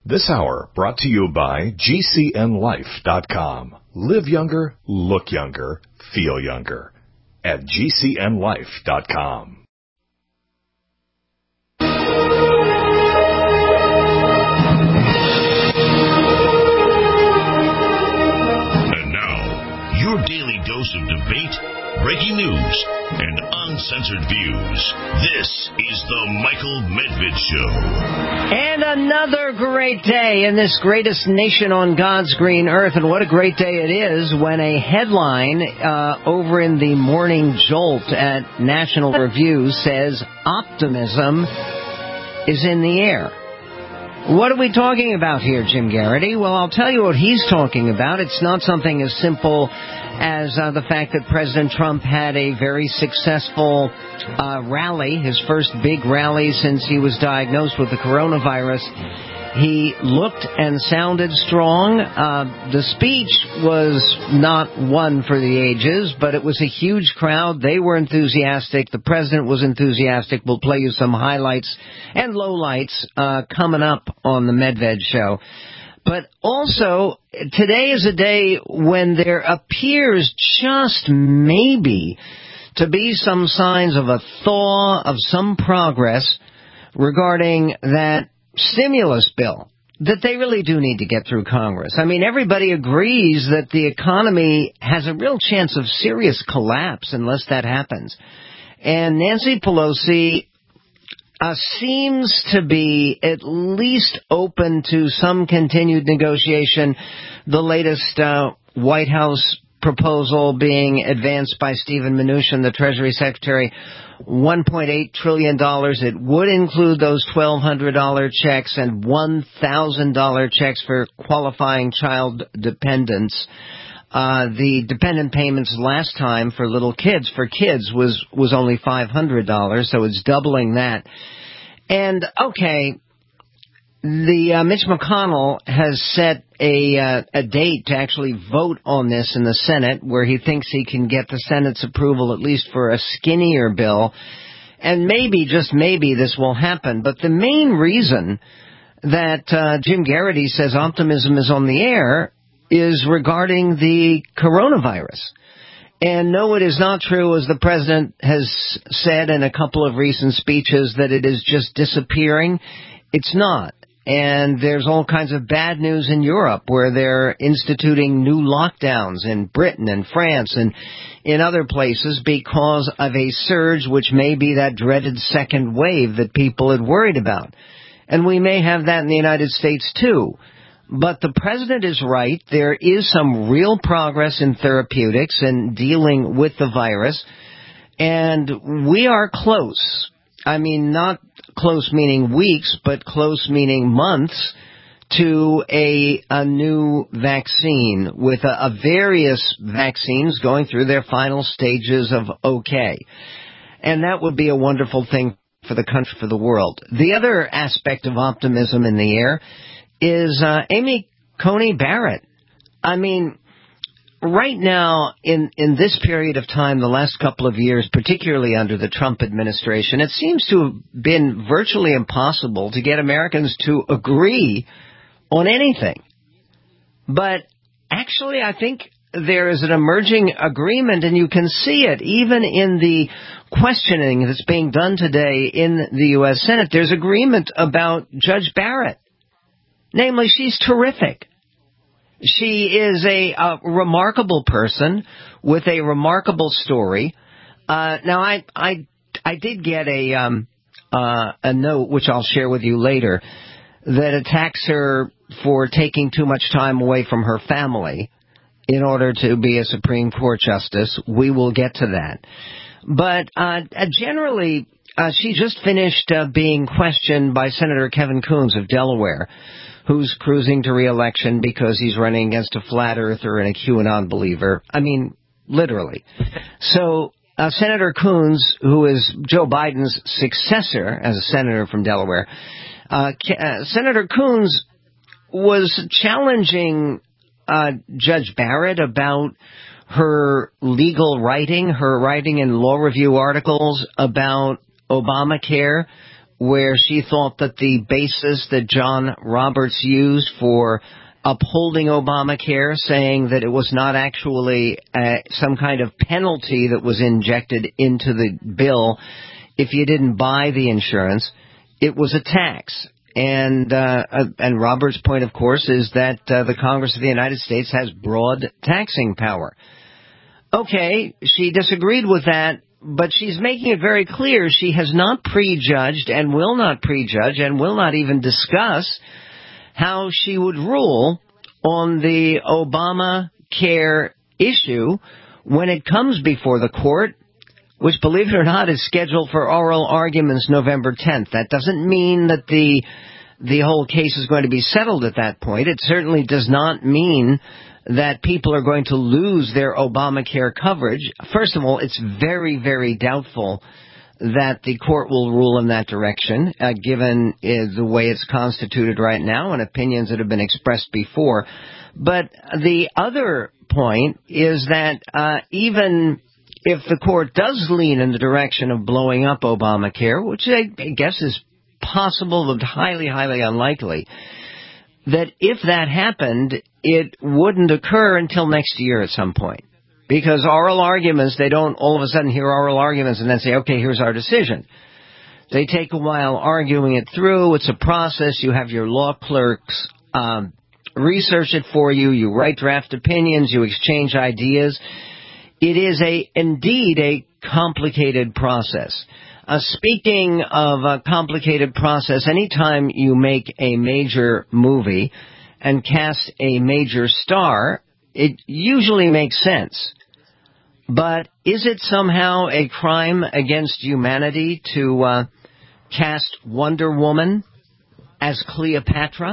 This hour brought to you by GCNLife.com. Live younger, look younger, feel younger at GCNLife.com. And now, your daily dose of debate, breaking news, and uncensored views. This is the Michael Medved Show. And another great day in this greatest nation on God's green earth. And what a great day it is when a headline over in the Morning Jolt at National Review says optimism is in the air. What are we talking about here, Jim Garrity? Well, I'll tell you what he's talking about. It's not something as simple as the fact that President Trump had a very successful rally, his first big rally since he was diagnosed with the coronavirus. He looked and sounded strong. The speech was not one for the ages, but it was a huge crowd. They were enthusiastic. The president was enthusiastic. We'll play you some highlights and lowlights coming up on the Medved Show. But also, today is a day when there appears just maybe to be some signs of a thaw, of some progress regarding that stimulus bill that they really do need to get through Congress. I mean, everybody agrees that the economy has a real chance of serious collapse unless that happens. And Nancy Pelosi seems to be at least open to some continued negotiation. The latest White House proposal being advanced by Steven Mnuchin, the Treasury Secretary, $1.8 trillion. It would include those $1,200 checks and $1,000 checks for qualifying child dependents. The dependent payments last time for little kids, was only $500, so it's doubling that. And, okay, the Mitch McConnell has set a date to actually vote on this in the Senate, where he thinks he can get the Senate's approval at least for a skinnier bill. And maybe, just maybe, this will happen. But the main reason that Jim Garrity says optimism is on the air is regarding the coronavirus. And no, it is not true, as the president has said in a couple of recent speeches, that it is just disappearing. It's not. And there's all kinds of bad news in Europe, where they're instituting new lockdowns in Britain and France and in other places because of a surge which may be that dreaded second wave that people had worried about. And we may have that in the United States too. But the president is right. There is some real progress in therapeutics and dealing with the virus. And we are close. I mean, not close meaning weeks, but close meaning months to a new vaccine, with various vaccines going through their final stages of okay. And that would be a wonderful thing for the country, for the world. The other aspect of optimism in the air is Amy Coney Barrett. I mean, right now, in this period of time, the last couple of years, particularly under the Trump administration, it seems to have been virtually impossible to get Americans to agree on anything. But actually, I think there is an emerging agreement, and you can see it even in the questioning that's being done today in the U.S. Senate. There's agreement about Judge Barrett. Namely, she's terrific. She is a remarkable person with a remarkable story. Now, I did get a note, which I'll share with you later, that attacks her for taking too much time away from her family in order to be a Supreme Court justice. We will get to that. But generally, she just finished being questioned by Senator Kevin Coons of Delaware, who's cruising to re-election because he's running against a flat earther and a QAnon believer. I mean, literally. So Senator Coons, who is Joe Biden's successor as a senator from Delaware, Senator Coons was challenging Judge Barrett about her legal writing, her writing in law review articles about Obamacare, where she thought that the basis that John Roberts used for upholding Obamacare, saying that it was not actually some kind of penalty that was injected into the bill if you didn't buy the insurance, it was a tax. And Roberts' point, of course, is that the Congress of the United States has broad taxing power. Okay, she disagreed with that, but she's making it very clear she has not prejudged and will not prejudge and will not even discuss how she would rule on the Obamacare issue when it comes before the court, which, believe it or not, is scheduled for oral arguments November 10th. That doesn't mean that the whole case is going to be settled at that point. It certainly does not mean that people are going to lose their Obamacare coverage. First of all, it's very, very doubtful that the court will rule in that direction, given the way it's constituted right now and opinions that have been expressed before. But the other point is that even if the court does lean in the direction of blowing up Obamacare, which I guess is possible but highly, highly unlikely, that if that happened, it wouldn't occur until next year at some point. Because oral arguments, they don't all of a sudden hear oral arguments and then say, okay, here's our decision. They take a while arguing it through. It's a process. You have your law clerks research it for you. You write draft opinions. You exchange ideas. It is indeed a complicated process. Speaking of a complicated process, anytime you make a major movie and cast a major star, it usually makes sense. But is it somehow a crime against humanity to cast Wonder Woman as Cleopatra?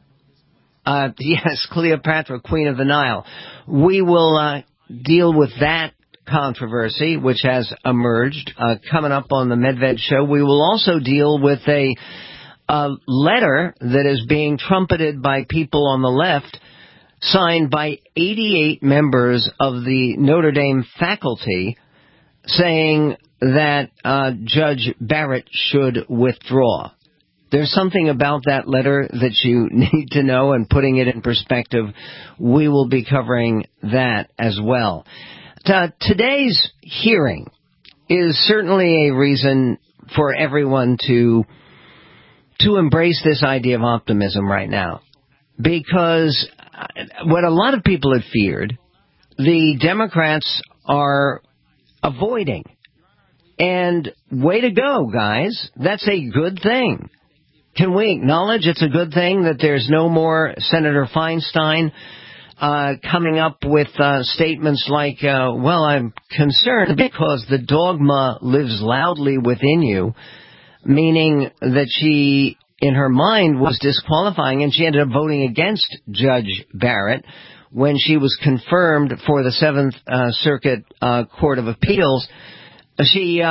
Yes, Cleopatra, Queen of the Nile. We will deal with that controversy which has emerged coming up on the Medved Show. We will also deal with a letter that is being trumpeted by people on the left, signed by 88 members of the Notre Dame faculty, saying that Judge Barrett should withdraw. There's something about that letter that you need to know, and putting it in perspective, we will be covering that as well. Today's hearing is certainly a reason for everyone to embrace this idea of optimism right now. Because what a lot of people had feared, the Democrats are avoiding. And way to go, guys. That's a good thing. Can we acknowledge it's a good thing that there's no more Senator Feinstein coming up with statements like, well, I'm concerned because the dogma lives loudly within you, meaning that she, in her mind, was disqualifying, and she ended up voting against Judge Barrett when she was confirmed for the Seventh Circuit Court of Appeals. She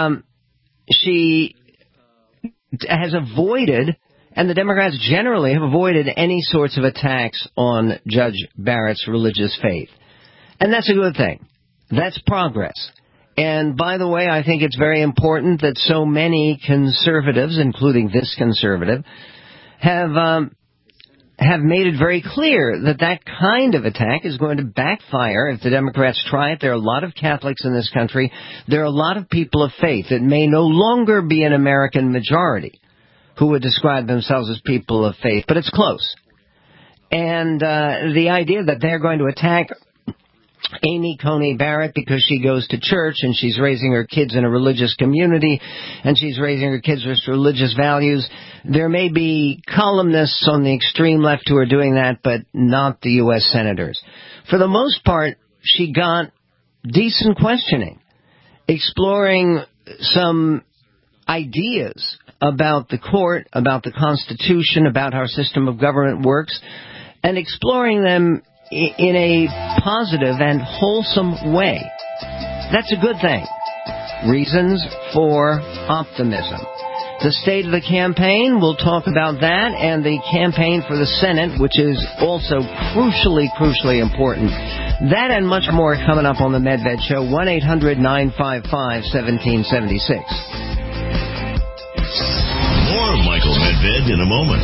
has avoided, and the Democrats generally have avoided, any sorts of attacks on Judge Barrett's religious faith. And that's a good thing. That's progress. And by the way, I think it's very important that so many conservatives, including this conservative, have made it very clear that that kind of attack is going to backfire if the Democrats try it. There are a lot of Catholics in this country. There are a lot of people of faith. It may no longer be an American majority who would describe themselves as people of faith, but it's close. And the idea that they're going to attack Amy Coney Barrett because she goes to church and she's raising her kids in a religious community and she's raising her kids with religious values. There may be columnists on the extreme left who are doing that, but not the U.S. senators. For the most part, she got decent questioning, exploring some ideas about the court, about the Constitution, about how our system of government works, and exploring them in a positive and wholesome way. That's a good thing. Reasons for optimism. The state of the campaign, we'll talk about that, and the campaign for the Senate, which is also crucially important. That and much more coming up on the Medved Show. 1-800-955-1776. More Michael Medved in a moment.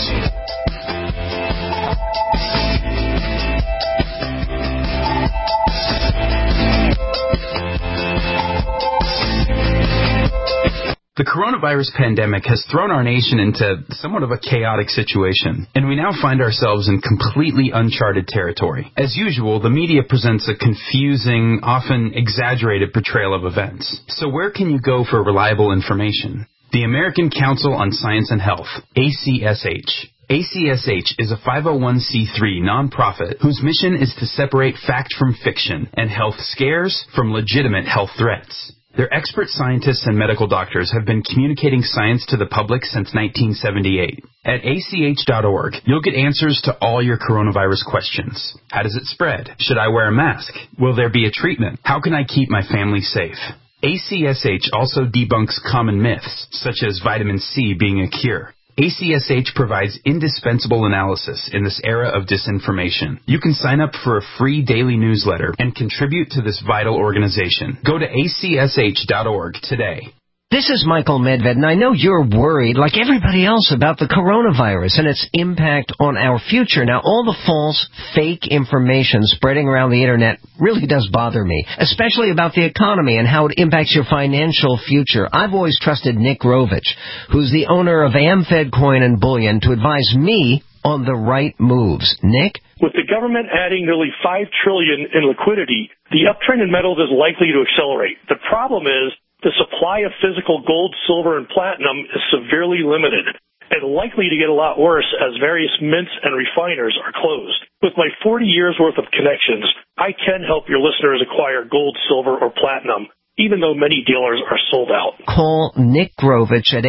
The coronavirus pandemic has thrown our nation into somewhat of a chaotic situation, and we now find ourselves in completely uncharted territory. As usual, the media presents a confusing, often exaggerated portrayal of events. So where can you go for reliable information? The American Council on Science and Health, ACSH. ACSH is a 501c3 nonprofit whose mission is to separate fact from fiction and health scares from legitimate health threats. Their expert scientists and medical doctors have been communicating science to the public since 1978. At ACH.org, you'll get answers to all your coronavirus questions. How does it spread? Should I wear a mask? Will there be a treatment? How can I keep my family safe? ACSH also debunks common myths, such as vitamin C being a cure. ACSH provides indispensable analysis in this era of disinformation. You can sign up for a free daily newsletter and contribute to this vital organization. Go to acsh.org today. This is Michael Medved, and I know you're worried, like everybody else, about the coronavirus and its impact on our future. Now, all the false, fake information spreading around the Internet really does bother me, especially about the economy and how it impacts your financial future. I've always trusted Nick Rovich, who's the owner of AmFed Coin and Bullion, to advise me on the right moves. Nick? With the government adding nearly $5 trillion in liquidity, the uptrend in metals is likely to accelerate. The problem is, the supply of physical gold, silver, and platinum is severely limited and likely to get a lot worse as various mints and refiners are closed. With my 40 years' worth of connections, I can help your listeners acquire gold, silver, or platinum, even though many dealers are sold out. Call Nick Grovich at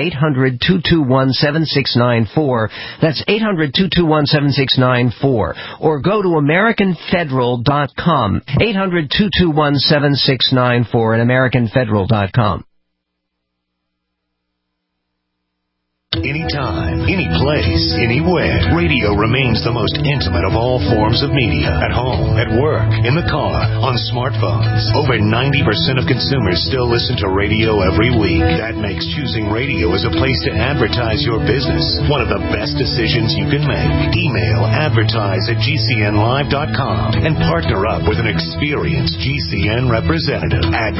800-221-7694. That's 800-221-7694. Or go to AmericanFederal.com. 800-221-7694 and AmericanFederal.com. Anytime, any place, anywhere. Radio remains the most intimate of all forms of media. At home, at work, in the car, on smartphones. Over 90% of consumers still listen to radio every week. That makes choosing radio as a place to advertise your business one of the best decisions you can make. Email advertise@gcnlive.com and partner up with an experienced GCN representative.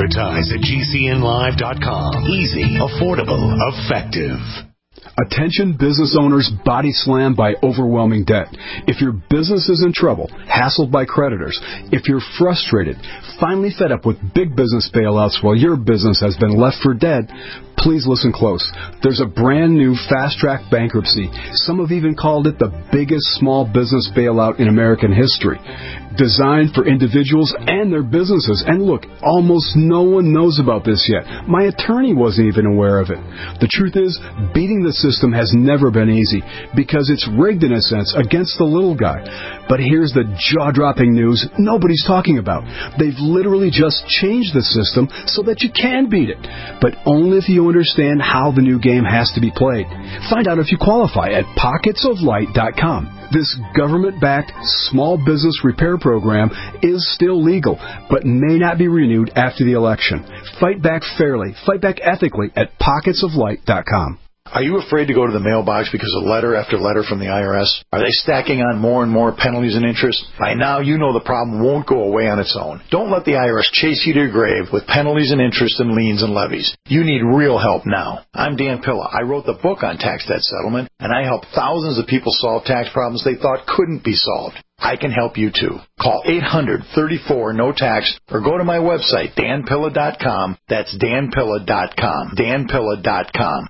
Advertise@gcnlive.com. Easy, affordable, effective. Attention business owners body slammed by overwhelming debt. If your business is in trouble, hassled by creditors, if you're frustrated, finally fed up with big business bailouts while your business has been left for dead, please listen close. There's a brand new fast-track bankruptcy. Some have even called it the biggest small business bailout in American history. Designed for individuals and their businesses. And look, almost no one knows about this yet. My attorney wasn't even aware of it. The truth is, beating the system has never been easy because it's rigged in a sense against the little guy. But here's the jaw-dropping news nobody's talking about. They've literally just changed the system so that you can beat it, but only if you understand how the new game has to be played. Find out if you qualify at pocketsoflight.com. This government-backed small business repair program is still legal, but may not be renewed after the election. Fight back fairly, fight back ethically at pocketsoflight.com. Are you afraid to go to the mailbox because of letter after letter from the IRS? Are they stacking on more and more penalties and interest? By now, you know the problem won't go away on its own. Don't let the IRS chase you to your grave with penalties and interest and liens and levies. You need real help now. I'm Dan Pilla. I wrote the book on tax debt settlement, and I help thousands of people solve tax problems they thought couldn't be solved. I can help you too. Call 800-34-NO-TAX or go to my website, danpilla.com. That's danpilla.com. danpilla.com.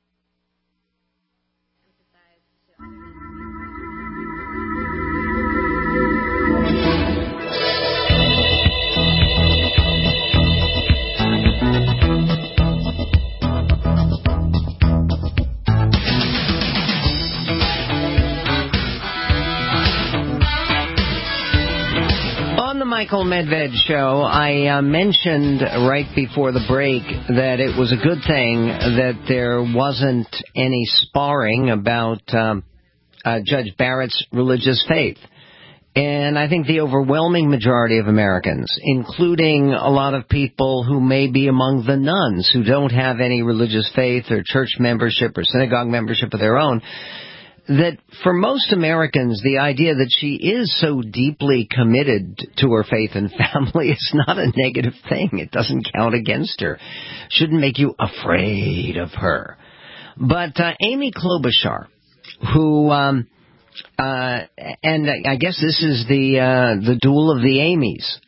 Michael Medved Show, I mentioned right before the break that it was a good thing that there wasn't any sparring about Judge Barrett's religious faith. And I think the overwhelming majority of Americans, including a lot of people who may be among the nuns who don't have any religious faith or church membership or synagogue membership of their own, that for most Americans, the idea that she is so deeply committed to her faith and family is not a negative thing. It doesn't count against her. Shouldn't make you afraid of her. But Amy Klobuchar, who... and I guess this is the duel of the Amys.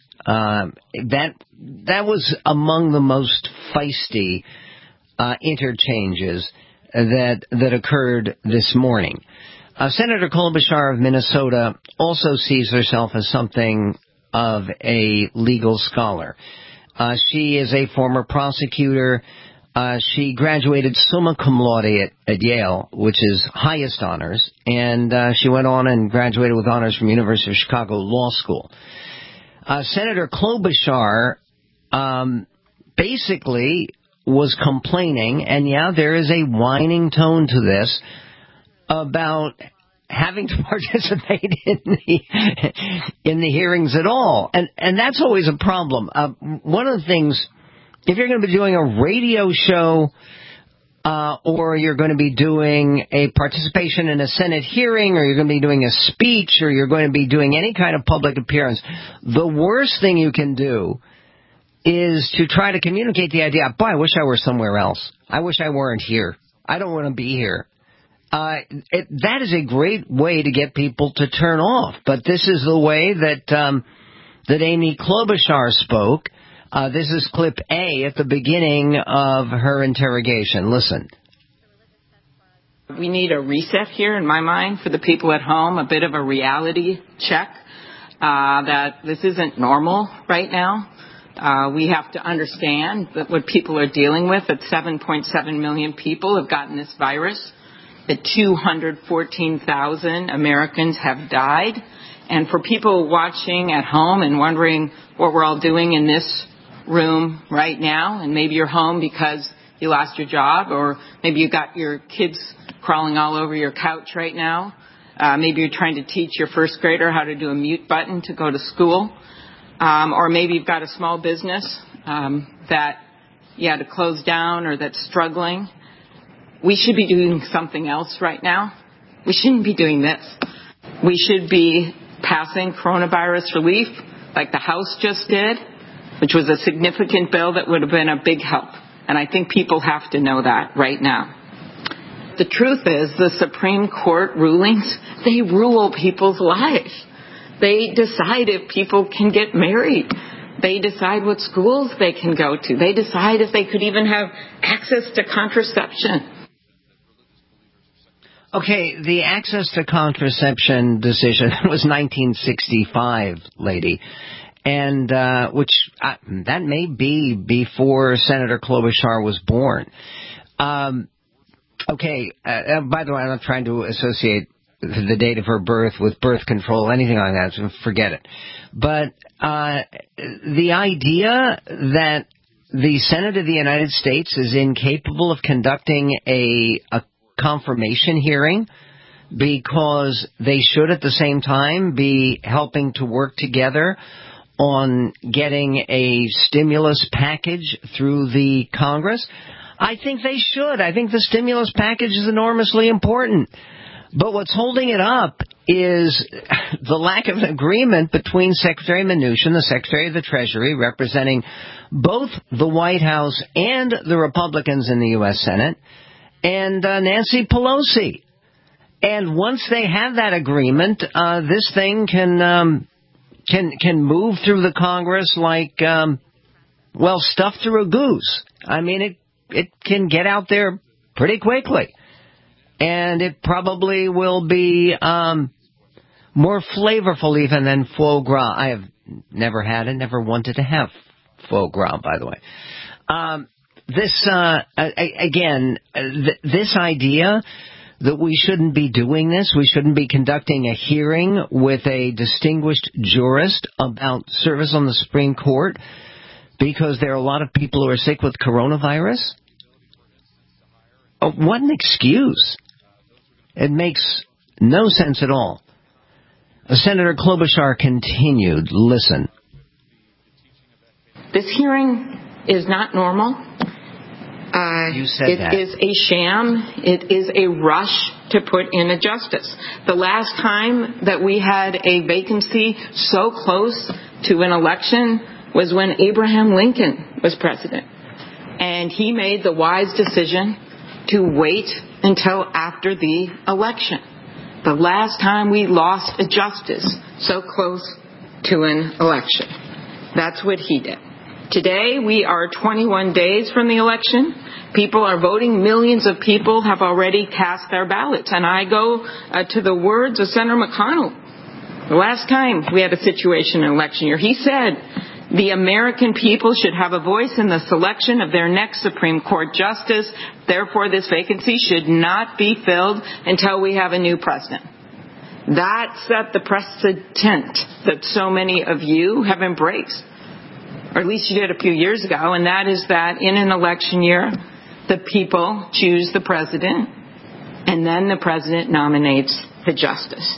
That was among the most feisty interchanges that occurred this morning. Senator Klobuchar of Minnesota also sees herself as something of a legal scholar. She is a former prosecutor. She graduated summa cum laude at Yale, which is highest honors, and she went on and graduated with honors from University of Chicago Law School. Senator Klobuchar basically was complaining, and yeah, there is a whining tone to this, about having to participate in the hearings at all. And that's always a problem. One of the things, if you're going to be doing a radio show or you're going to be doing a participation in a Senate hearing or you're going to be doing a speech or you're going to be doing any kind of public appearance, the worst thing you can do is to try to communicate the idea, boy, I wish I were somewhere else. I wish I weren't here. I don't want to be here. That is a great way to get people to turn off. But this is the way that Amy Klobuchar spoke. This is clip A at the beginning of her interrogation. Listen. We need a reset here, in my mind, for the people at home, a bit of a reality check that this isn't normal right now. We have to understand that what people are dealing with, that 7.7 million people have gotten this virus, that 214,000 Americans have died. And for people watching at home and wondering what we're all doing in this room right now, and maybe you're home because you lost your job, or maybe you got your kids crawling all over your couch right now. Maybe you're trying to teach your first grader how to do a mute button to go to school. Or maybe you've got a small business that you had to close down or that's struggling. We should be doing something else right now. We shouldn't be doing this. We should be passing coronavirus relief like the House just did, which was a significant bill that would have been a big help. And I think people have to know that right now. The truth is, the Supreme Court rulings, they rule people's lives. They decide if people can get married. They decide what schools they can go to. They decide if they could even have access to contraception. Okay, the access to contraception decision was 1965, lady. And that may be before Senator Klobuchar was born. Okay, by the way, I'm not trying to associate the date of her birth with birth control, anything like that, so forget it. But the idea that the Senate of the United States is incapable of conducting a confirmation hearing because they should at the same time be helping to work together on getting a stimulus package through the Congress, I think they should. I think the stimulus package is enormously important. But what's holding it up is the lack of agreement between Secretary Mnuchin, the Secretary of the Treasury, representing both the White House and the Republicans in the U.S. Senate, and Nancy Pelosi. And once they have that agreement, this thing can move through the Congress like, stuff through a goose. I mean, it can get out there pretty quickly. And it probably will be more flavorful even than foie gras. I have never had it, never wanted to have foie gras, by the way. This idea that we shouldn't be doing this, we shouldn't be conducting a hearing with a distinguished jurist about service on the Supreme Court because there are a lot of people who are sick with coronavirus. What an excuse. It makes no sense at all. Senator Klobuchar continued. Listen. This hearing is not normal. You said that. It is a sham. It is a rush to put in a justice. The last time that we had a vacancy so close to an election was when Abraham Lincoln was president. And he made the wise decision to wait until after the election. The last time we lost a justice so close to an election. That's what he did. Today, we are 21 days from the election. People are voting. Millions of people have already cast their ballots. And I go to the words of Senator McConnell. The last time we had a situation in election year, he said the American people should have a voice in the selection of their next Supreme Court justice. Therefore, this vacancy should not be filled until we have a new president. That set the precedent that so many of you have embraced. Or at least you did a few years ago, and that is that in an election year, the people choose the president, and then the president nominates the justice.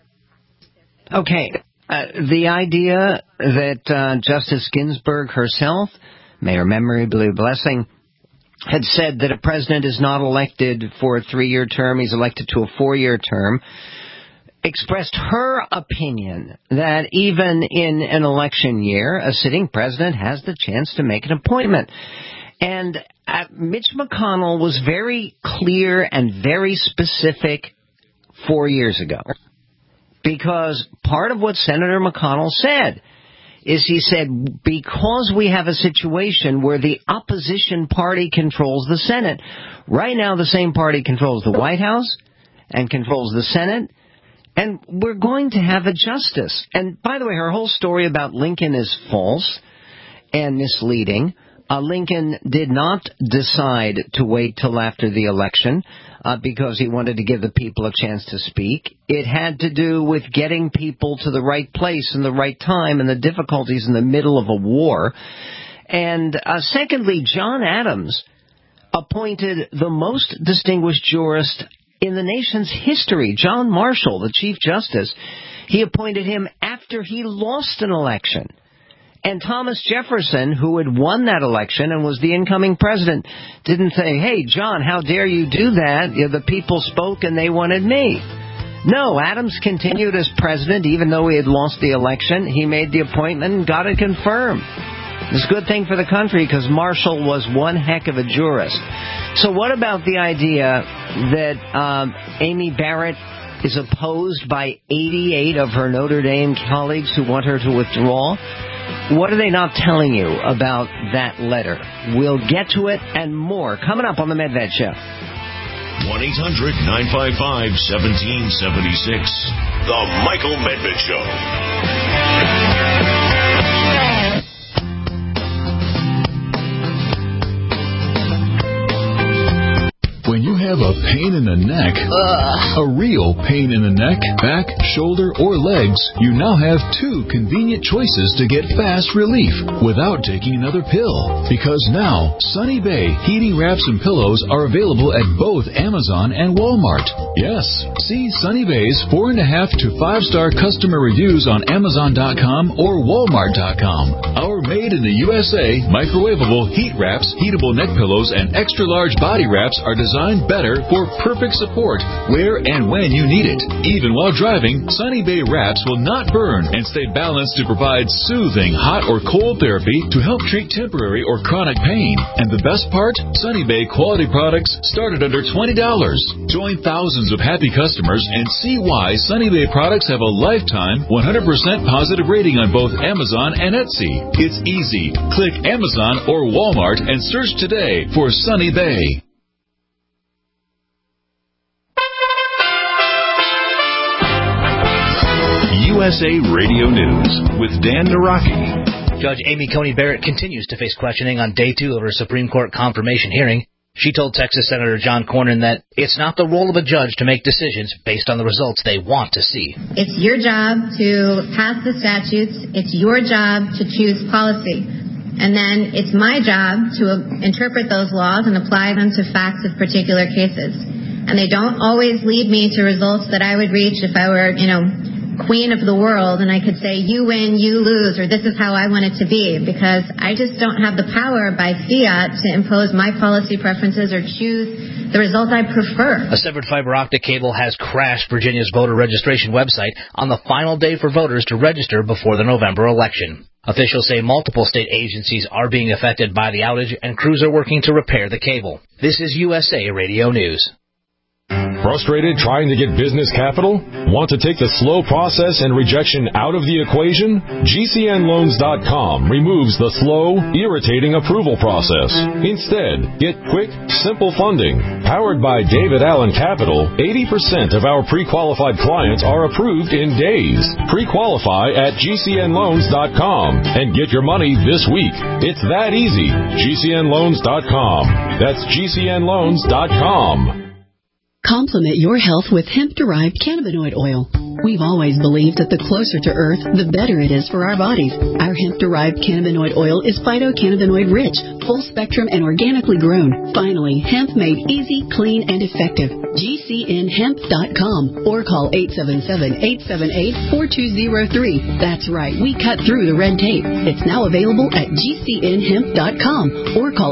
Okay. The idea that Justice Ginsburg herself, may her memory be a blessing, had said that a president is not elected for a 3-year term, he's elected to a 4-year term, expressed her opinion that even in an election year, a sitting president has the chance to make an appointment. And Mitch McConnell was very clear and very specific 4 years ago. Because part of what Senator McConnell said is he said, because we have a situation where the opposition party controls the Senate. Right now, the same party controls the White House and controls the Senate. And we're going to have a justice. And by the way, her whole story about Lincoln is false and misleading. Lincoln did not decide to wait till after the election because he wanted to give the people a chance to speak. It had to do with getting people to the right place in the right time and the difficulties in the middle of a war. And secondly, John Adams appointed the most distinguished jurist in the nation's history, John Marshall, the Chief Justice. He appointed him after he lost an election. And Thomas Jefferson, who had won that election and was the incoming president, didn't say, hey, John, how dare you do that? The people spoke and they wanted me. No, Adams continued as president even though he had lost the election. He made the appointment and got it confirmed. It's a good thing for the country because Marshall was one heck of a jurist. So what about the idea that Amy Barrett is opposed by 88 of her Notre Dame colleagues who want her to withdraw? What are they not telling you about that letter? We'll get to it and more coming up on The Medved Show. 1-800-955-1776. The Michael Medved Show. When you have a pain in the neck, a real pain in the neck, back, shoulder, or legs, you now have 2 convenient choices to get fast relief without taking another pill. Because now, Sunny Bay heating wraps and pillows are available at both Amazon and Walmart. Yes, see Sunny Bay's 4.5 to 5-star customer reviews on Amazon.com or Walmart.com. Our made in the USA microwavable heat wraps, heatable neck pillows, and extra large body wraps are designed better for perfect support where and when you need it. Even while driving, Sunny Bay wraps will not burn and stay balanced to provide soothing hot or cold therapy to help treat temporary or chronic pain. And the best part? Sunny Bay quality products start at under $20. Join thousands of happy customers and see why Sunny Bay products have a lifetime 100% positive rating on both Amazon and Etsy. It's easy. Click Amazon or Walmart and search today for Sunny Bay. USA Radio News with Dan Naraki. Judge Amy Coney Barrett continues to face questioning on day 2 of her Supreme Court confirmation hearing. She told Texas Senator John Cornyn that it's not the role of a judge to make decisions based on the results they want to see. It's your job to pass the statutes. It's your job to choose policy. And then it's my job to interpret those laws and apply them to facts of particular cases. And they don't always lead me to results that I would reach if I were, queen of the world and I could say, you win, you lose, or this is how I want it to be, because I just don't have the power by fiat to impose my policy preferences or choose the result I prefer. A severed fiber optic cable has crashed Virginia's voter registration website on the final day for voters to register before the November election. Officials say multiple state agencies are being affected by the outage and crews are working to repair the cable. This is USA Radio News. Frustrated trying to get business capital? Want to take the slow process and rejection out of the equation? GCNLoans.com removes the slow, irritating approval process. Instead, get quick, simple funding. Powered by David Allen Capital, 80% of our pre-qualified clients are approved in days. Pre-qualify at GCNLoans.com and get your money this week. It's that easy. GCNLoans.com. That's GCNLoans.com. Complement your health with hemp-derived cannabinoid oil. We've always believed that the closer to Earth, the better it is for our bodies. Our hemp-derived cannabinoid oil is phytocannabinoid-rich, full-spectrum, and organically grown. Finally, hemp made easy, clean, and effective. GCNHemp.com or call 877-878-4203. That's right, we cut through the red tape. It's now available at GCNHemp.com or call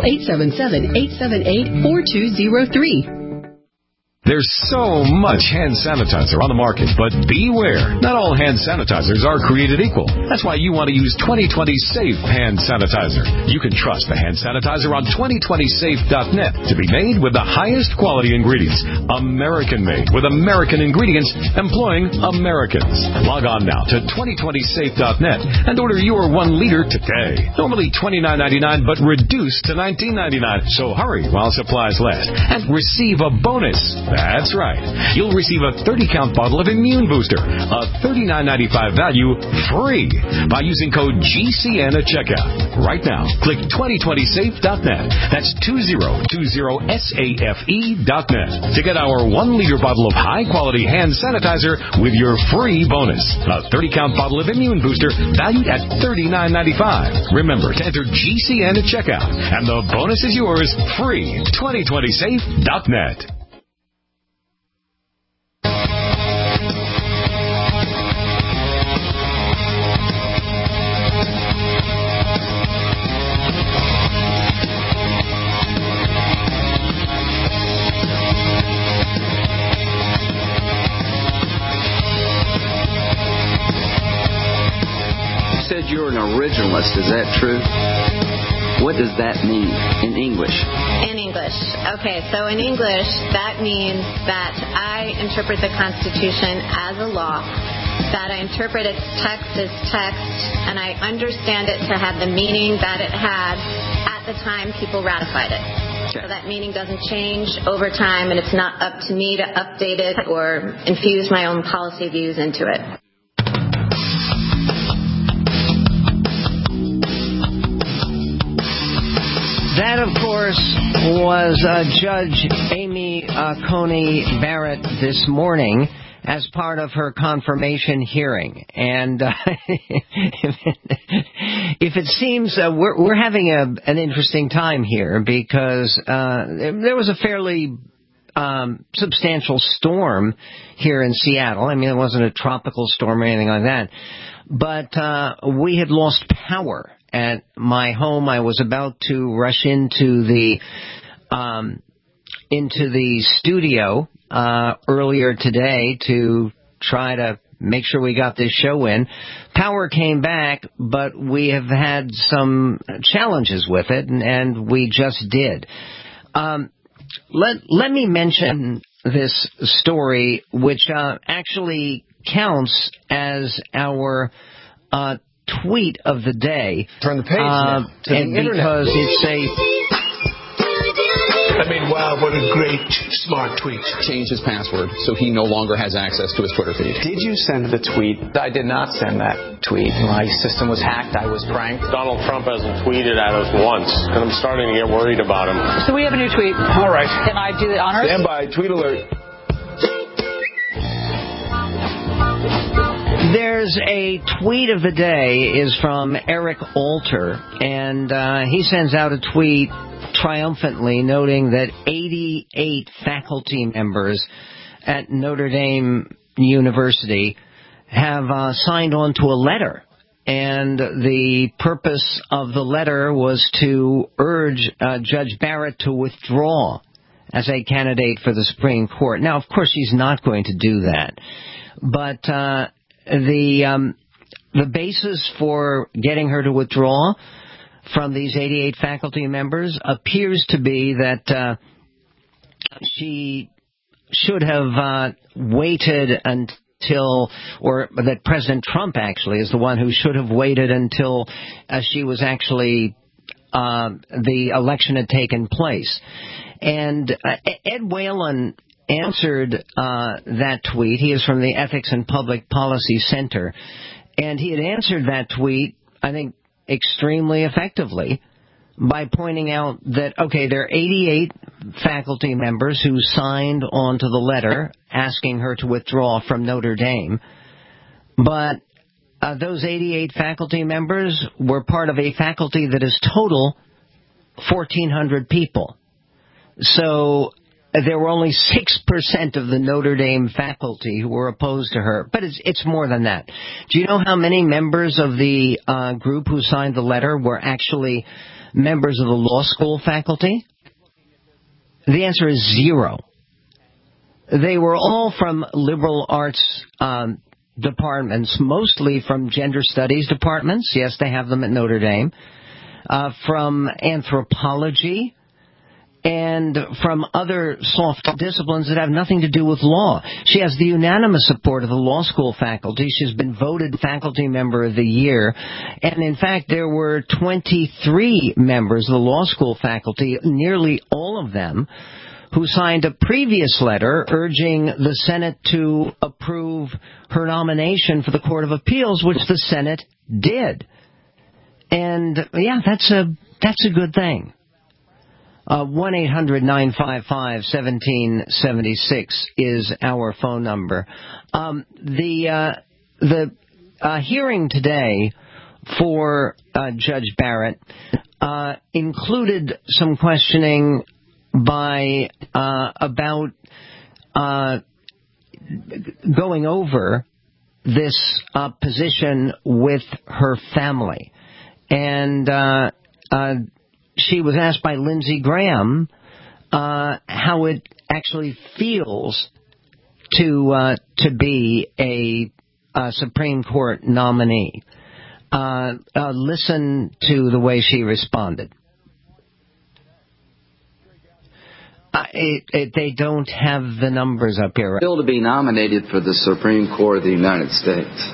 877-878-4203. There's so much hand sanitizer on the market, but beware. Not all hand sanitizers are created equal. That's why you want to use 2020 Safe Hand Sanitizer. You can trust the hand sanitizer on 2020safe.net to be made with the highest quality ingredients. American-made with American ingredients employing Americans. Log on now to 2020safe.net and order your 1 liter today. Normally $29.99, but reduced to $19.99. So hurry while supplies last and receive a bonus. That's right. You'll receive a 30-count bottle of Immune Booster, a $39.95 value, free by using code GCN at checkout. Right now, click 2020safe.net. That's 2020safe.net to get our 1-liter bottle of high-quality hand sanitizer with your free bonus. A 30-count bottle of Immune Booster valued at $39.95. Remember to enter GCN at checkout, and the bonus is yours free. 2020safe.net. You're an originalist, is that true? What does that mean in English? In English. Okay, so in English, that means that I interpret the Constitution as a law, that I interpret its text as text, and I understand it to have the meaning that it had at the time people ratified it. Okay. So that meaning doesn't change over time, and it's not up to me to update it or infuse my own policy views into it. That, of course, was Judge Amy Coney Barrett this morning as part of her confirmation hearing. And if it seems we're having an interesting time here because there was a fairly substantial storm here in Seattle. I mean, it wasn't a tropical storm or anything like that. But we had lost power at my home. I was about to rush into the studio earlier today to try to make sure we got this show in. Power came back, but we have had some challenges with it, and we just did. Let me mention this story, which actually counts as our tweet of the day. Turn the page now to the internet. Because it's wow, what a great, smart tweet. Changed his password, so he no longer has access to his Twitter feed. Did you send the tweet? I did not send that tweet. My system was hacked. I was pranked. Donald Trump hasn't tweeted at us once, and I'm starting to get worried about him. So we have a new tweet. All right. Can I do the honors? Stand by. Tweet alert. There's a tweet of the day is from Eric Alter, and he sends out a tweet triumphantly noting that 88 faculty members at Notre Dame University have signed on to a letter. And the purpose of the letter was to urge Judge Barrett to withdraw as a candidate for the Supreme Court. Now, of course, she's not going to do that. But the basis for getting her to withdraw from these 88 faculty members appears to be that she should have waited until, or that President Trump actually is the one who should have waited until she was actually, the election had taken place. And Ed Whalen answered that tweet. He is from the Ethics and Public Policy Center. And he had answered that tweet, I think, extremely effectively by pointing out that, okay, there are 88 faculty members who signed on to the letter asking her to withdraw from Notre Dame, but those 88 faculty members were part of a faculty that is total 1,400 people. So there were only 6% of the Notre Dame faculty who were opposed to her. But it's more than that. Do you know how many members of the group who signed the letter were actually members of the law school faculty? The answer is 0. They were all from liberal arts departments, mostly from gender studies departments. Yes, they have them at Notre Dame. From anthropology, and from other soft disciplines that have nothing to do with law. She has the unanimous support of the law school faculty. She's been voted Faculty Member of the Year. And in fact, there were 23 members of the law school faculty, nearly all of them, who signed a previous letter urging the Senate to approve her nomination for the Court of Appeals, which the Senate did. And yeah, that's a good thing. 1-800-955-1776 is our phone number. The hearing today for Judge Barrett included some questioning by about going over this position with her family. And she was asked by Lindsey Graham how it actually feels to be a Supreme Court nominee. Listen to the way she responded. They don't have the numbers up here. Still to be nominated for the Supreme Court of the United States.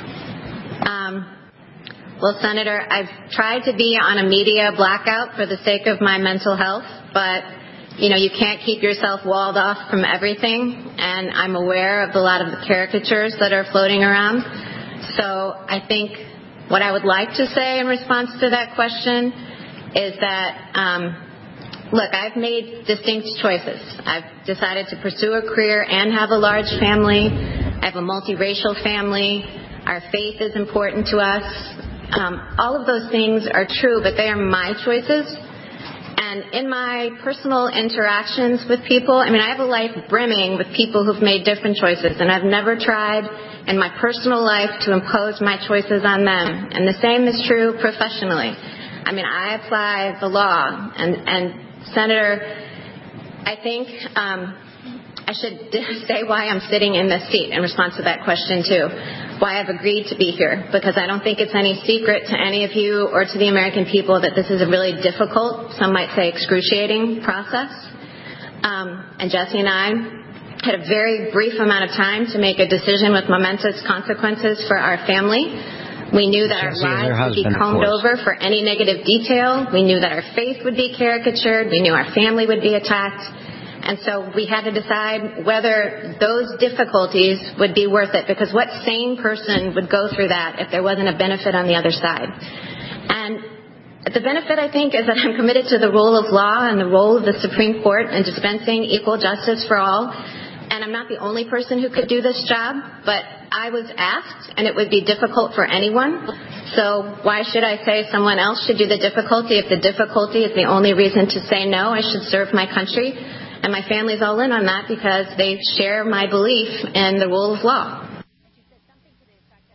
Well, Senator, I've tried to be on a media blackout for the sake of my mental health, but, you can't keep yourself walled off from everything, and I'm aware of a lot of the caricatures that are floating around. So I think what I would like to say in response to that question is that, look, I've made distinct choices. I've decided to pursue a career and have a large family. I have a multiracial family. Our faith is important to us. All of those things are true, but they are my choices. And in my personal interactions with people, I have a life brimming with people who've made different choices, and I've never tried in my personal life to impose my choices on them. And the same is true professionally. I apply the law. And Senator, I think I should say why I'm sitting in this seat in response to that question, too. Why I've agreed to be here, because I don't think it's any secret to any of you or to the American people that this is a really difficult, some might say excruciating process. And Jesse and I had a very brief amount of time to make a decision with momentous consequences for our family. We knew that our lives would be combed over for any negative detail. We knew that our faith would be caricatured. We knew our family would be attacked. And so we had to decide whether those difficulties would be worth it, because what sane person would go through that if there wasn't a benefit on the other side? And the benefit, I think, is that I'm committed to the rule of law and the role of the Supreme Court in dispensing equal justice for all. And I'm not the only person who could do this job, but I was asked, and it would be difficult for anyone. So why should I say someone else should do the difficulty if the difficulty is the only reason to say no? I should serve my country. And my family's all in on that because they share my belief in the rule of law.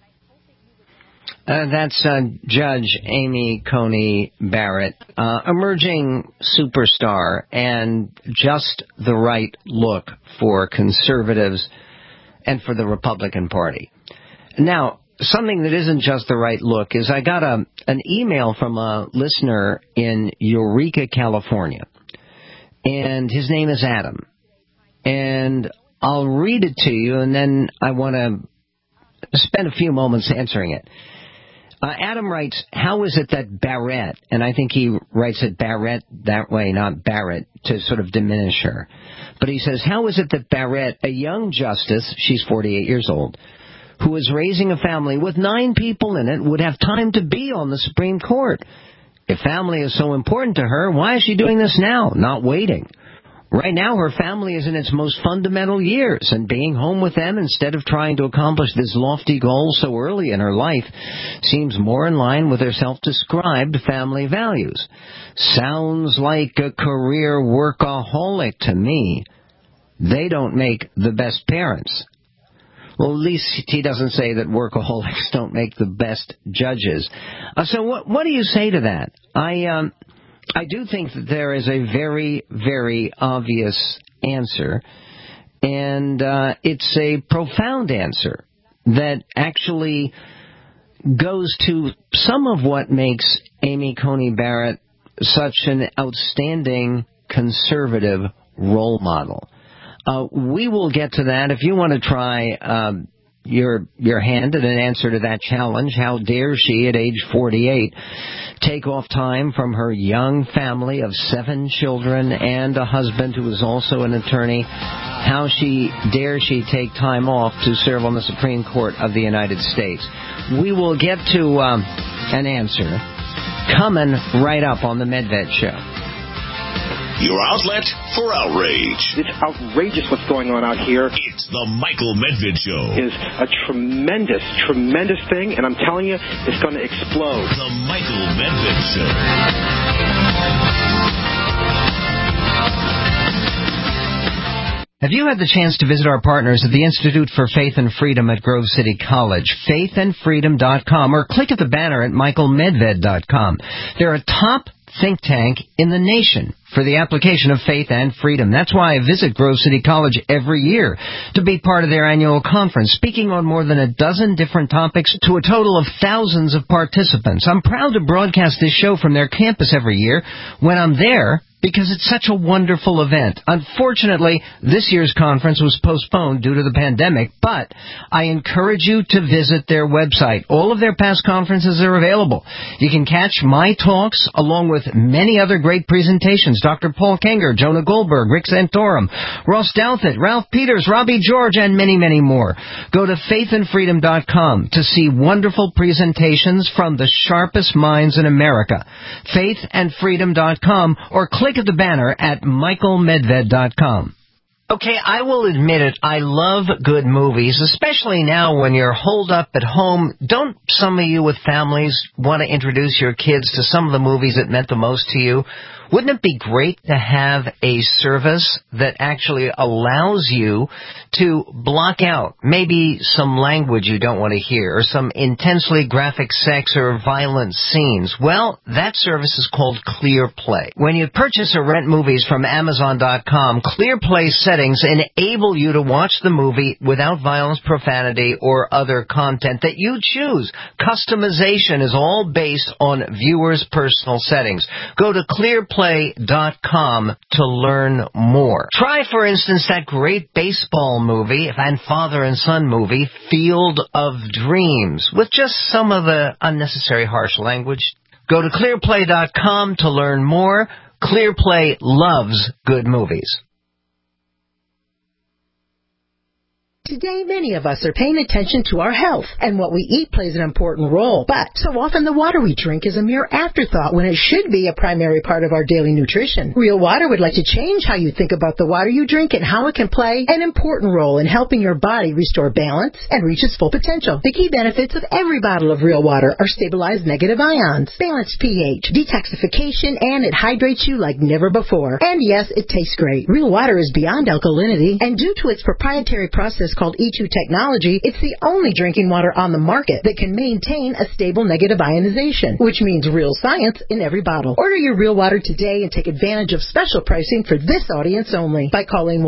That's Judge Amy Coney Barrett, emerging superstar and just the right look for conservatives and for the Republican Party. Now, something that isn't just the right look is I got an email from a listener in Eureka, California, and his name is Adam. And I'll read it to you, and then I want to spend a few moments answering it. Adam writes, how is it that Barrett, and I think he writes it Barrett that way, not Barrett, to sort of diminish her. But he says, how is it that Barrett, a young justice, she's 48 years old, who is raising a family with 9 people in it, would have time to be on the Supreme Court? If family is so important to her, why is she doing this now, not waiting? Right now, her family is in its most fundamental years, and being home with them instead of trying to accomplish this lofty goal so early in her life seems more in line with her self-described family values. Sounds like a career workaholic to me. They don't make the best parents. Well, at least he doesn't say that workaholics don't make the best judges. So what do you say to that? I do think that there is a very, very obvious answer, and it's a profound answer that actually goes to some of what makes Amy Coney Barrett such an outstanding conservative role model. We will get to that. If you want to try your hand at an answer to that challenge, how dare she at age 48 take off time from her young family of 7 children and a husband who is also an attorney? How dare she take time off to serve on the Supreme Court of the United States? We will get to an answer coming right up on the Medved Show. Your outlet for outrage. It's outrageous what's going on out here. It's the Michael Medved Show. Is a tremendous, tremendous thing, and I'm telling you, it's going to explode. The Michael Medved Show. Have you had the chance to visit our partners at the Institute for Faith and Freedom at Grove City College, faithandfreedom.com, or click at the banner at michaelmedved.com? They're a top think tank in the nation for the application of faith and freedom. That's why I visit Grove City College every year to be part of their annual conference, speaking on more than a dozen different topics to a total of thousands of participants. I'm proud to broadcast this show from their campus every year when I'm there, because it's such a wonderful event. Unfortunately, this year's conference was postponed due to the pandemic, but I encourage you to visit their website. All of their past conferences are available. You can catch my talks along with many other great presentations. Dr. Paul Kenger, Jonah Goldberg, Rick Santorum, Ross Douthat, Ralph Peters, Robbie George, and many, many more. Go to faithandfreedom.com to see wonderful presentations from the sharpest minds in America. Faithandfreedom.com, or click at the banner at michaelmedved.com. Okay, I will admit it, I love good movies, especially now when you're holed up at home. Don't some of you with families want to introduce your kids to some of the movies that meant the most to you? Wouldn't it be great to have a service that actually allows you to block out maybe some language you don't want to hear or some intensely graphic sex or violent scenes? Well, that service is called ClearPlay. When you purchase or rent movies from Amazon.com, ClearPlay settings enable you to watch the movie without violence, profanity, or other content that you choose. Customization is all based on viewers' personal settings. Go to ClearPlay.com to learn more. Try, for instance, that great baseball movie and father and son movie, Field of Dreams, with just some of the unnecessary harsh language. Go to ClearPlay.com to learn more. ClearPlay loves good movies. Today, many of us are paying attention to our health, and what we eat plays an important role. But so often the water we drink is a mere afterthought when it should be a primary part of our daily nutrition. Real Water would like to change how you think about the water you drink and how it can play an important role in helping your body restore balance and reach its full potential. The key benefits of every bottle of Real Water are stabilized negative ions, balanced pH, detoxification, and it hydrates you like never before. And yes, it tastes great. Real Water is beyond alkalinity, and due to its proprietary process called E2 technology, it's the only drinking water on the market that can maintain a stable negative ionization, which means real science in every bottle. Order your Real Water today and take advantage of special pricing for this audience only by calling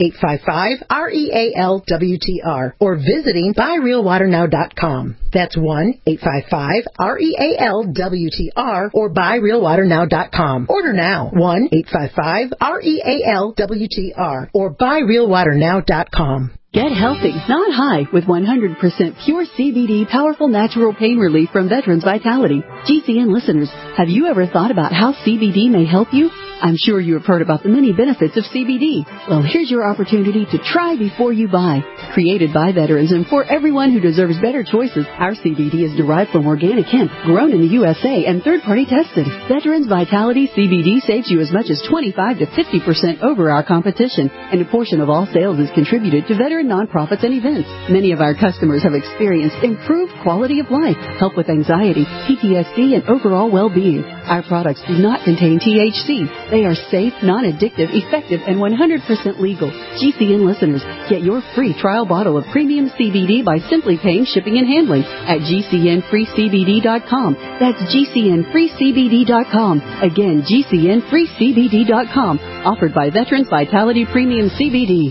1-855-REAL-WTR or visiting buyrealwaternow.com. That's 1-855-REAL-WTR or buyrealwaternow.com. Order now. 1-855-REAL-WTR or buyrealwaternow.com. Get healthy, not high, with 100% pure CBD powerful natural pain relief from Veterans Vitality. GCN listeners, have you ever thought about how CBD may help you? I'm sure you have heard about the many benefits of CBD. Well, here's your opportunity to try before you buy. Created by veterans and for everyone who deserves better choices, our CBD is derived from organic hemp, grown in the USA and third-party tested. Veterans Vitality CBD saves you as much as 25 to 50% over our competition, and a portion of all sales is contributed to veteran nonprofits and events. Many of our customers have experienced improved quality of life, help with anxiety, PTSD, and overall well-being. Our products do not contain THC. They are safe, non-addictive, effective, and 100% legal. GCN listeners, get your free trial bottle of premium CBD by simply paying shipping and handling at GCNFreeCBD.com. That's GCNFreeCBD.com. Again, GCNFreeCBD.com. Offered by Veterans Vitality Premium CBD.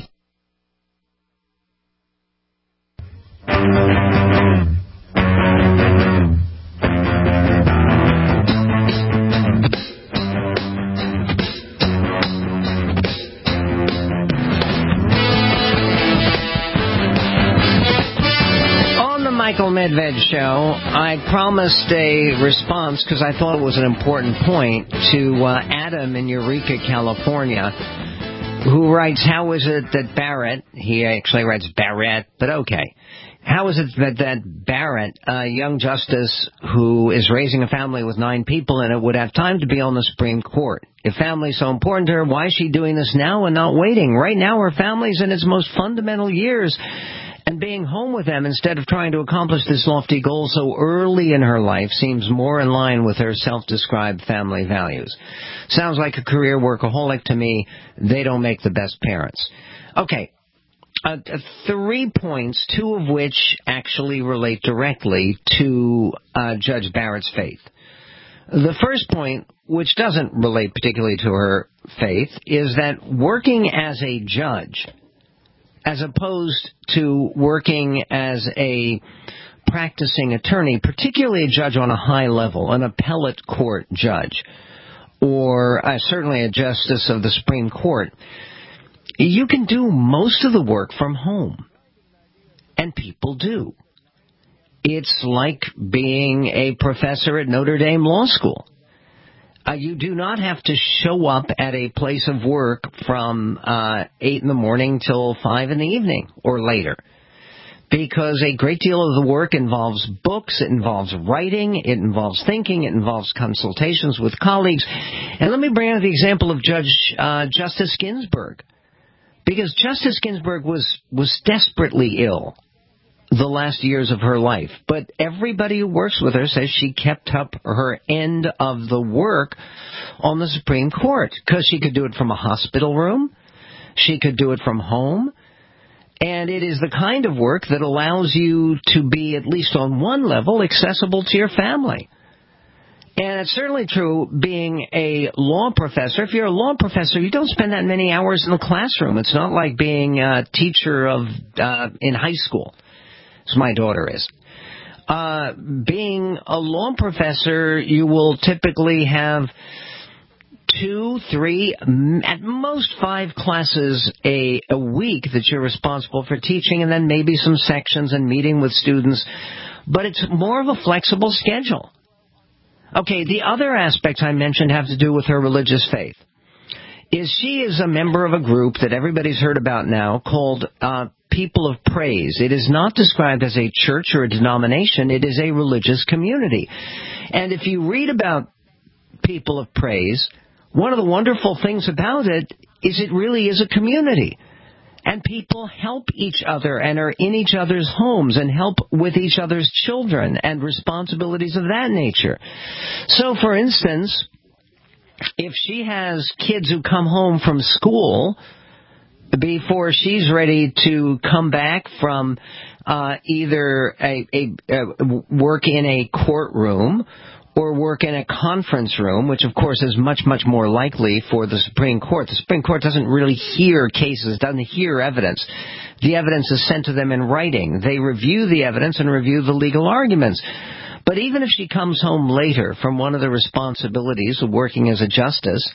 Michael Medved Show. I promised a response because I thought it was an important point to Adam in Eureka, California, who writes, how is it that Barrett, he actually writes Barrett, but okay. How is it that Barrett, a young justice who is raising a family with 9 people in it, would have time to be on the Supreme Court? If family is so important to her, why is she doing this now and not waiting? Right now her family's in its most fundamental years, and being home with them instead of trying to accomplish this lofty goal so early in her life seems more in line with her self-described family values. Sounds like a career workaholic to me. They don't make the best parents. Okay, 3 points, 2 of which actually relate directly to Judge Barrett's faith. The first point, which doesn't relate particularly to her faith, is that working as a judge, as opposed to working as a practicing attorney, particularly a judge on a high level, an appellate court judge, or certainly a justice of the Supreme Court, you can do most of the work from home. And people do. It's like being a professor at Notre Dame Law School. You do not have to show up at a place of work from 8 in the morning till 5 in the evening or later, because a great deal of the work involves books, it involves writing, it involves thinking, it involves consultations with colleagues. And let me bring out the example of Justice Ginsburg, because Justice Ginsburg was desperately ill the last years of her life, but everybody who works with her says she kept up her end of the work on the Supreme Court, because she could do it from a hospital room, she could do it from home, and it is the kind of work that allows you to be, at least on one level, accessible to your family. And it's certainly true being a law professor. If you're a law professor, you don't spend that many hours in the classroom. It's not like being a teacher in high school, as my daughter is. Being a law professor, you will typically have 2, 3, at most 5 classes a week that you're responsible for teaching, and then maybe some sections and meeting with students. But it's more of a flexible schedule. Okay, the other aspects I mentioned have to do with her religious faith. She is a member of a group that everybody's heard about now called People of Praise. It is not described as a church or a denomination. It is a religious community. And if you read about People of Praise, one of the wonderful things about it is it really is a community. And people help each other and are in each other's homes and help with each other's children and responsibilities of that nature. So, for instance, if she has kids who come home from school before she's ready to come back from either a work in a courtroom or work in a conference room, which of course is much, much more likely for the Supreme Court. The Supreme Court doesn't really hear cases, doesn't hear evidence. The evidence is sent to them in writing. They review the evidence and review the legal arguments. But even if she comes home later from one of the responsibilities of working as a justice,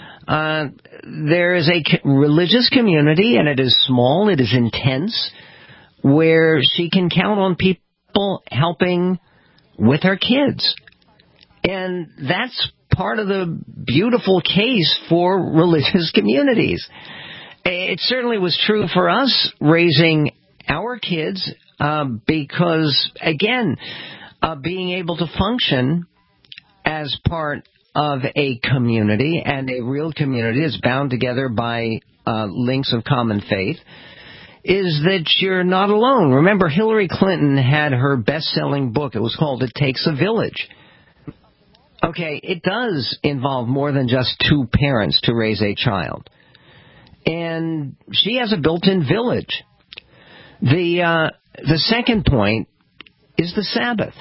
there is a religious community, and it is small, it is intense, where she can count on people helping with her kids. And that's part of the beautiful case for religious communities. It certainly was true for us raising our kids because, again, being able to function as part of a community, and a real community is bound together by links of common faith, is that you're not alone. Remember, Hillary Clinton had her best-selling book. It was called It Takes a Village. Okay, it does involve more than just two parents to raise a child. And she has a built-in village. The second point is the Sabbath.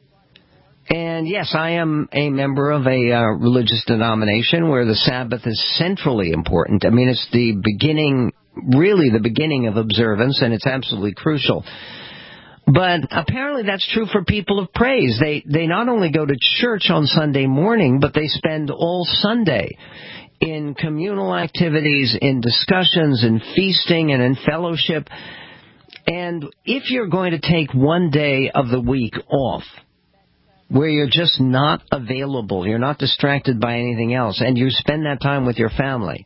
And yes, I am a member of a religious denomination where the Sabbath is centrally important. I mean, it's the beginning, really the beginning of observance, and it's absolutely crucial. But apparently that's true for people of praise. They not only go to church on Sunday morning, but they spend all Sunday in communal activities, in discussions, in feasting, and in fellowship. And if you're going to take one day of the week off, where you're just not available, you're not distracted by anything else, and you spend that time with your family,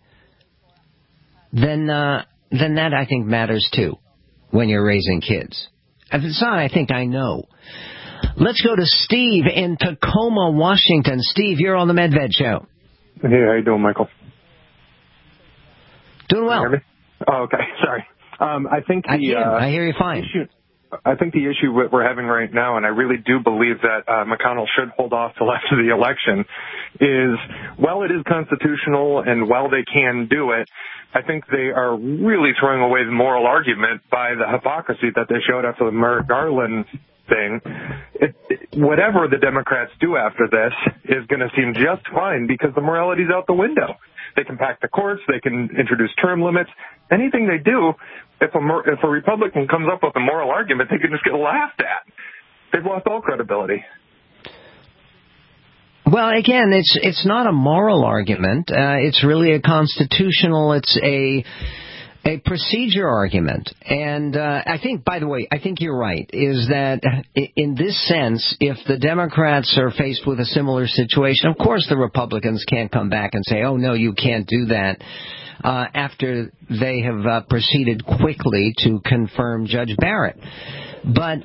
then that, I think, matters too when you're raising kids. If it's not, I think I know. Let's go to Steve in Tacoma, Washington. Steve, you're on the Medved Show. Hey, how you doing, Michael? Doing well. Can you hear me? Oh, okay. Sorry. I think I hear you fine. I think the issue we're having right now, and I really do believe that McConnell should hold off till after the election, is while it is constitutional and while they can do it, I think they are really throwing away the moral argument by the hypocrisy that they showed after the Merrick Garland thing. Whatever the Democrats do after this is going to seem just fine because the morality's out the window. They can pack the courts. They can introduce term limits. Anything they do, if a Republican comes up with a moral argument, they can just get laughed at. They've lost all credibility. Well, again, it's not a moral argument. It's really a constitutional. It's a procedure argument. And I think, by the way, I think you're right, is that in this sense, if the Democrats are faced with a similar situation, of course the Republicans can't come back and say, oh, no, you can't do that, after they have proceeded quickly to confirm Judge Barrett. But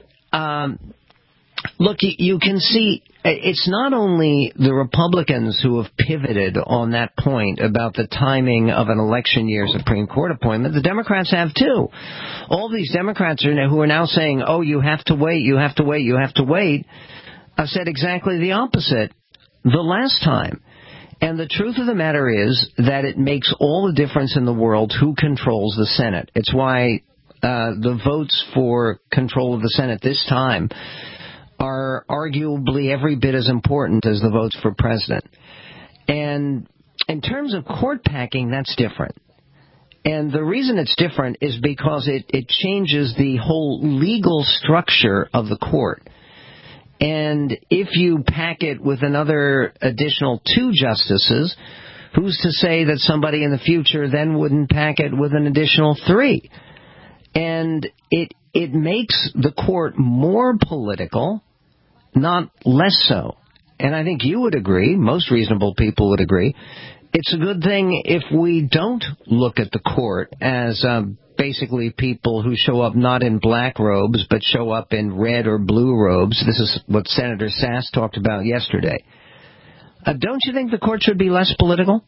look, you can see it's not only the Republicans who have pivoted on that point about the timing of an election year Supreme Court appointment. The Democrats have too. All these Democrats who are now saying, oh, you have to wait, you have to wait, you have to wait, said exactly the opposite the last time. And the truth of the matter is that it makes all the difference in the world who controls the Senate. It's why the votes for control of the Senate this time are arguably every bit as important as the votes for president. And in terms of court packing, that's different. And the reason it's different is because it changes the whole legal structure of the court. And if you pack it with another additional 2 justices, who's to say that somebody in the future then wouldn't pack it with an additional 3? And it makes the court more political, not less so. And I think you would agree, most reasonable people would agree, it's a good thing if we don't look at the court as basically people who show up not in black robes, but show up in red or blue robes. This is what Senator Sass talked about yesterday. Don't you think the court should be less political?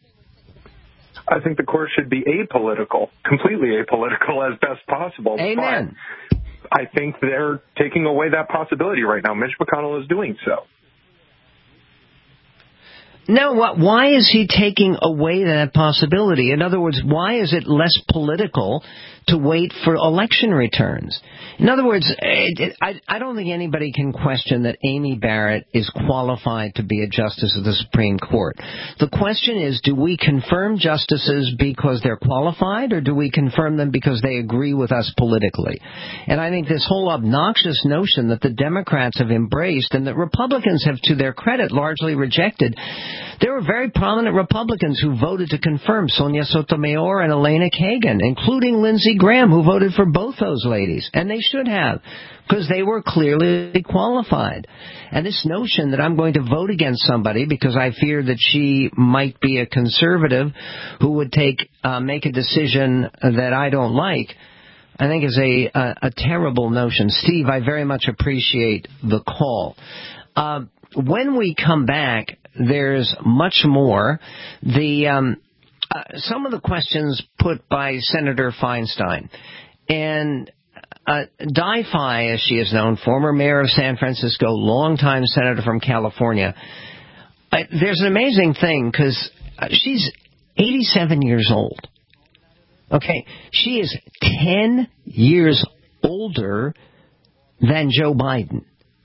I think the court should be apolitical, completely apolitical as best possible. Amen. But I think they're taking away that possibility right now. Mitch McConnell is doing so. No, why is he taking away that possibility? In other words, why is it less political to wait for election returns? In other words, I don't think anybody can question that Amy Barrett is qualified to be a justice of the Supreme Court. The question is, do we confirm justices because they're qualified, or do we confirm them because they agree with us politically? And I think this whole obnoxious notion that the Democrats have embraced and that Republicans have, to their credit, largely rejected. There were very prominent Republicans who voted to confirm Sonia Sotomayor and Elena Kagan, including Lindsey Graham, who voted for both those ladies. And they should have, because they were clearly qualified. And this notion that I'm going to vote against somebody because I fear that she might be a conservative who would make a decision that I don't like, I think is a terrible notion. Steve, I very much appreciate the call. When we come back, there's much more. Some of the questions put by Senator Feinstein. And Di Fye, as she is known, former mayor of San Francisco, longtime senator from California. There's an amazing thing, because she's 87 years old. Okay, she is 10 years older than Joe Biden.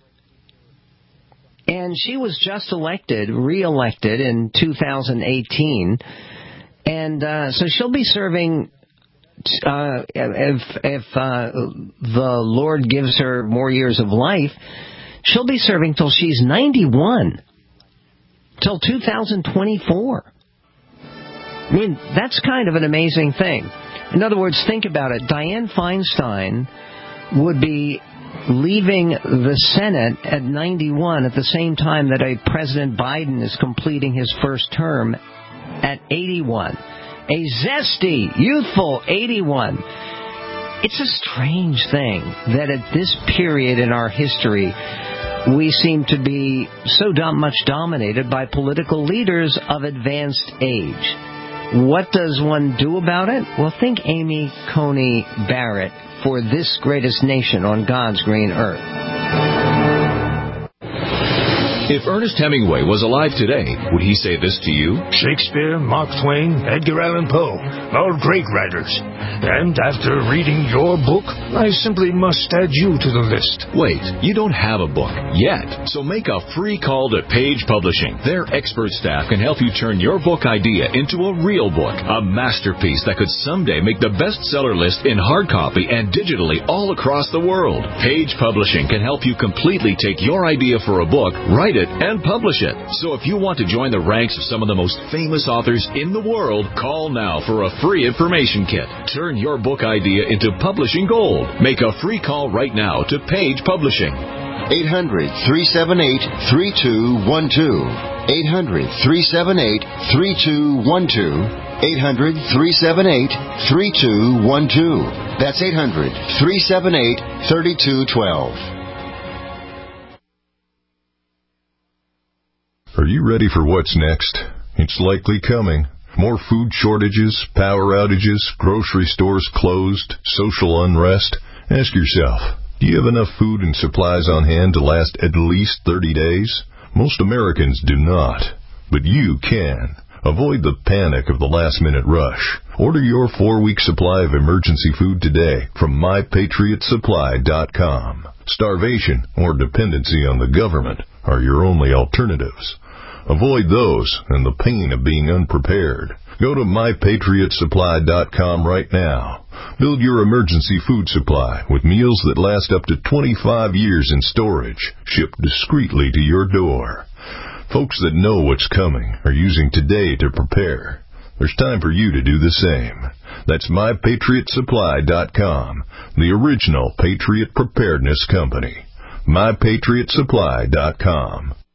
And she was just re-elected in 2018. And so she'll be serving, if the Lord gives her more years of life, she'll be serving till she's 91, till 2024. I mean, that's kind of an amazing thing. In other words, think about it. Dianne Feinstein would be leaving the Senate at 91 at the same time that President Biden is completing his first term at 81. A zesty, youthful 81. It's a strange thing that at this period in our history, we seem to be so much dominated by political leaders of advanced age. What does one do about it? Well, think Amy Coney Barrett for this greatest nation on God's green earth. If Ernest Hemingway was alive today, would he say this to you? Shakespeare, Mark Twain, Edgar Allan Poe, all great writers. And after reading your book, I simply must add you to the list. Wait, you don't have a book yet. So make a free call to Page Publishing. Their expert staff can help you turn your book idea into a real book, a masterpiece that could someday make the bestseller list in hard copy and digitally all across the world. Page Publishing can help you completely take your idea for a book, write it, and publish it. So if you want to join the ranks of some of the most famous authors in the world, call now for a free information kit. Turn your book idea into publishing gold. Make a free call right now to Page Publishing. 800-378-3212. 800-378-3212. 800-378-3212. That's 800-378-3212. Are you ready for what's next? It's likely coming. More food shortages, power outages, grocery stores closed, social unrest. Ask yourself, do you have enough food and supplies on hand to last at least 30 days? Most Americans do not, but you can. Avoid the panic of the last-minute rush. Order your 4-week supply of emergency food today from MyPatriotSupply.com. Starvation or dependency on the government are your only alternatives. Avoid those and the pain of being unprepared. Go to MyPatriotSupply.com right now. Build your emergency food supply with meals that last up to 25 years in storage, shipped discreetly to your door. Folks that know what's coming are using today to prepare. There's time for you to do the same. That's MyPatriotSupply.com, the original Patriot Preparedness Company. MyPatriotSupply.com.